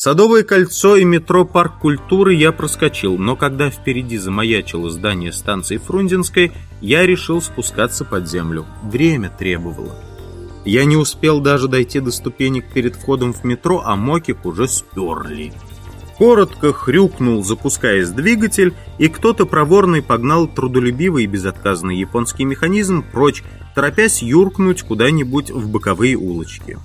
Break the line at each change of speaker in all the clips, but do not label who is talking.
Садовое кольцо и метро «Парк культуры» я проскочил, но когда впереди замаячило здание станции Фрунзенской, я решил спускаться под землю. Время требовало. Я не успел даже дойти до ступенек перед входом в метро, а Мокик уже сперли. Коротко хрюкнул, запускаясь двигатель, и кто-то проворный погнал трудолюбивый и безотказный японский механизм прочь, торопясь юркнуть куда-нибудь в боковые улочки.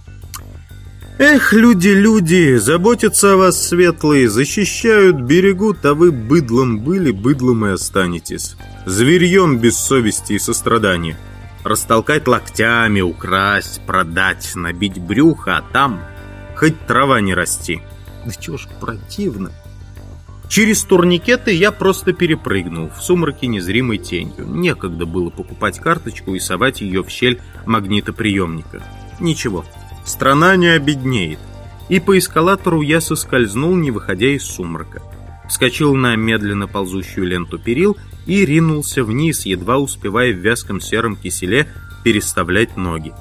Эх, люди, заботятся о вас светлые, защищают, берегут, а вы быдлом были, быдлом и останетесь. Зверьем без совести и сострадания. Растолкать локтями, украсть, продать, набить брюхо, а там хоть трава не расти. Да чего ж противно. Через турникеты я просто перепрыгнул в сумраке незримой тенью. Некогда было покупать карточку и совать ее в щель магнитоприемника. Ничего, страна не обеднеет. И по эскалатору я соскользнул, не выходя из сумрака. Вскочил на медленно ползущую ленту перил и ринулся вниз, едва успевая в вязком сером киселе переставлять ноги.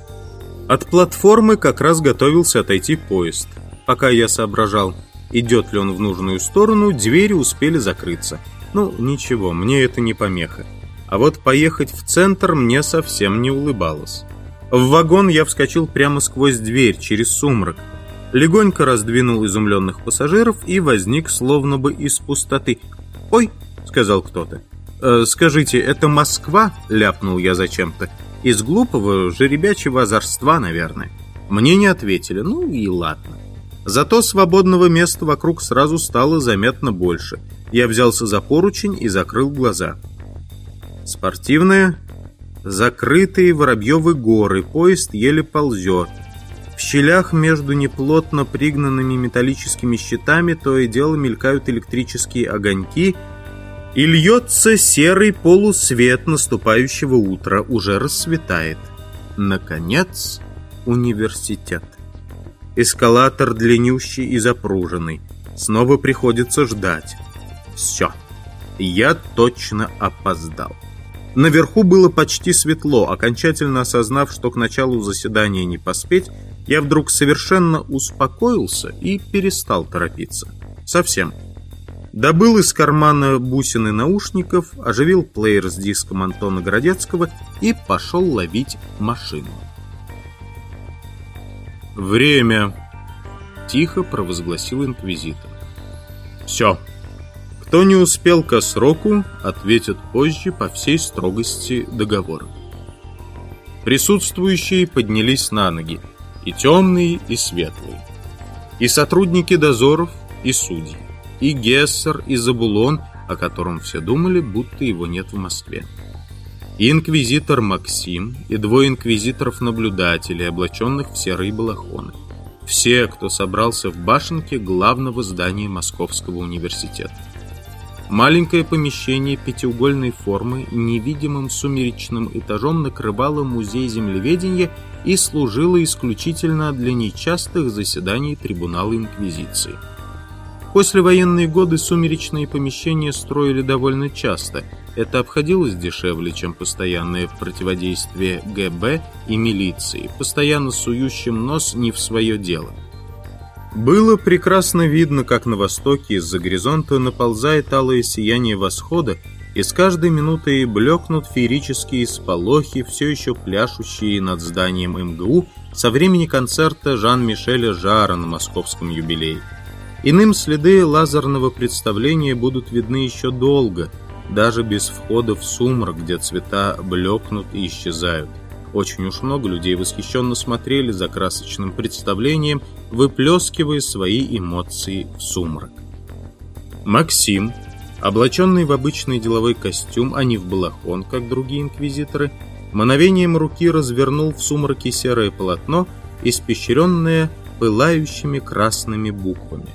От платформы как раз готовился отойти поезд. Пока я соображал, идет ли он в нужную сторону, двери успели закрыться. Ну, ничего, мне это не помеха. А вот поехать в центр мне совсем не улыбалось. В вагон я вскочил прямо сквозь дверь, через сумрак. Легонько раздвинул изумленных пассажиров и возник словно бы из пустоты. «Ой», — сказал кто-то. «Скажите, это Москва?» — ляпнул я зачем-то. Из глупого жеребячего озорства, наверное. Мне не ответили, ну и ладно. Зато свободного места вокруг сразу стало заметно больше. Я взялся за поручень и закрыл глаза. Спортивные, закрытые Воробьевы горы, поезд еле ползет. В щелях между неплотно пригнанными металлическими щитами то и дело мелькают электрические огоньки, и льется серый полусвет наступающего утра. Уже рассветает. Наконец, университет. Эскалатор длиннющий и запруженный. Снова приходится ждать. Все. Я точно опоздал. Наверху было почти светло. Окончательно осознав, что к началу заседания не поспеть, я вдруг совершенно успокоился и перестал торопиться. Совсем. Добыл из кармана бусины наушников, оживил плеер с диском Антона Городецкого и пошел ловить машину. «Время!» — тихо провозгласил инквизитор. «Все. Кто не успел ко сроку, ответит позже по всей строгости договора». Присутствующие поднялись на ноги, и темные, и светлые, и сотрудники дозоров, и судьи, и Гессер, и Забулон, о котором все думали, будто его нет в Москве. И инквизитор Максим, и двое инквизиторов-наблюдателей, облаченных в серые балахоны. Все, кто собрался в башенке главного здания Московского университета. Маленькое помещение пятиугольной формы невидимым сумеречным этажом накрывало музей землеведения и служило исключительно для нечастых заседаний трибунала инквизиции. Послевоенные годы сумеречные помещения строили довольно часто. Это обходилось дешевле, чем постоянное противодействие ГБ и милиции, постоянно сующим нос не в свое дело. Было прекрасно видно, как на востоке из-за горизонта наползает алое сияние восхода, и с каждой минутой блекнут феерические сполохи, все еще пляшущие над зданием МГУ со времени концерта Жан-Мишеля Жарра на московском юбилее. Иным следы лазерного представления будут видны еще долго, даже без входа в сумрак, где цвета блекнут и исчезают. Очень уж много людей восхищенно смотрели за красочным представлением, выплескивая свои эмоции в сумрак. Максим, облаченный в обычный деловой костюм, а не в балахон, как другие инквизиторы, мановением руки развернул в сумраке серое полотно, испещренное пылающими красными буквами.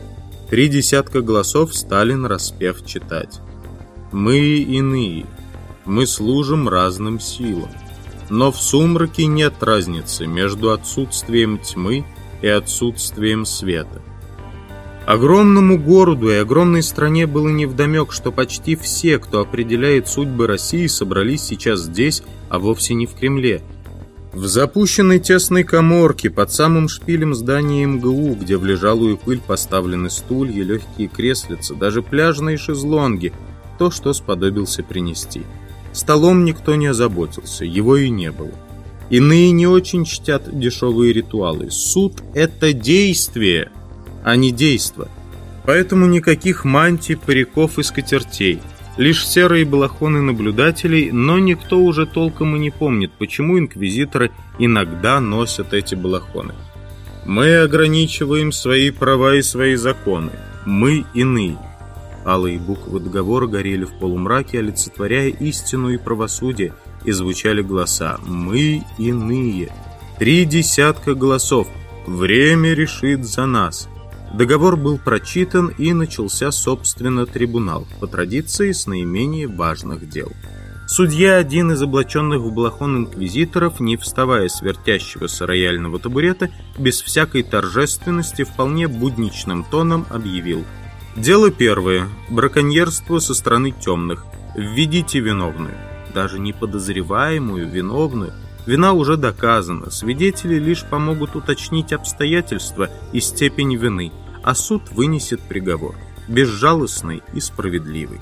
3 десятка голосов стали нараспев читать. «Мы иные, мы служим разным силам, но в сумраке нет разницы между отсутствием тьмы и отсутствием света». Огромному городу и огромной стране было невдомек, что почти все, кто определяет судьбы России, собрались сейчас здесь, а вовсе не в Кремле. В запущенной тесной каморке под самым шпилем здания МГУ, где в лежалую пыль поставлены стулья, легкие креслица, даже пляжные шезлонги, то, что сподобился принести. Столом никто не озаботился, его и не было. Иные не очень чтят дешевые ритуалы. Суд — это действие, а не действо. Поэтому никаких мантий, париков и скатертей. Лишь серые балахоны наблюдателей, но никто уже толком и не помнит, почему инквизиторы иногда носят эти балахоны. Мы ограничиваем свои права и свои законы. Мы иные. Алые буквы договора горели в полумраке, олицетворяя истину и правосудие, и звучали голоса: «Мы иные». 3 десятка голосов. Время решит за нас. Договор был прочитан, и начался, собственно, трибунал, по традиции с наименее важных дел. Судья, один из облаченных в балахон инквизиторов, не вставая с вертящегося рояльного табурета, без всякой торжественности, вполне будничным тоном объявил: «Дело первое. Браконьерство со стороны темных. Введите виновную». Даже не подозреваемую, виновную. Вина уже доказана. Свидетели лишь помогут уточнить обстоятельства и степень вины, а суд вынесет приговор. Безжалостный и справедливый.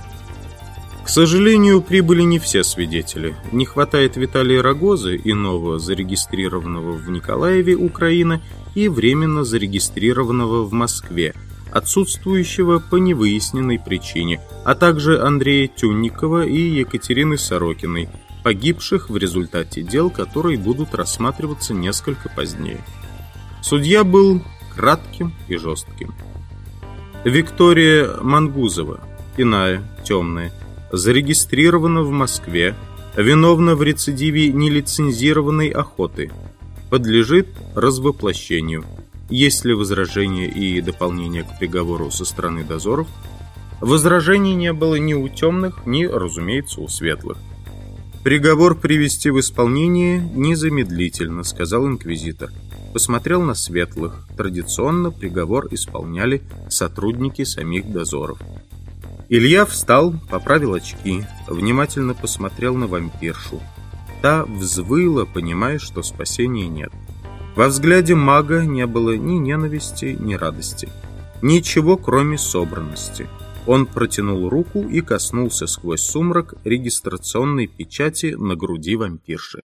К сожалению, прибыли не все свидетели. Не хватает Виталия Рогозы, иного зарегистрированного в Николаеве, Украина, и временно зарегистрированного в Москве, отсутствующего по невыясненной причине, а также Андрея Тюнникова и Екатерины Сорокиной, погибших в результате дел, которые будут рассматриваться несколько позднее. Судья был кратким и жестким. Виктория Мангузова, иная, темная, зарегистрирована в Москве, виновна в рецидиве нелицензированной охоты, подлежит развоплощению. Есть ли возражения и дополнения к приговору со стороны дозоров? Возражений не было ни у темных, ни, разумеется, у светлых. «Приговор привести в исполнение незамедлительно», — сказал инквизитор. Посмотрел на светлых. Традиционно приговор исполняли сотрудники самих дозоров. Илья встал, поправил очки, внимательно посмотрел на вампиршу. Та взвыла, понимая, что спасения нет. Во взгляде мага не было ни ненависти, ни радости. Ничего, кроме собранности. Он протянул руку и коснулся сквозь сумрак регистрационной печати на груди вампирши.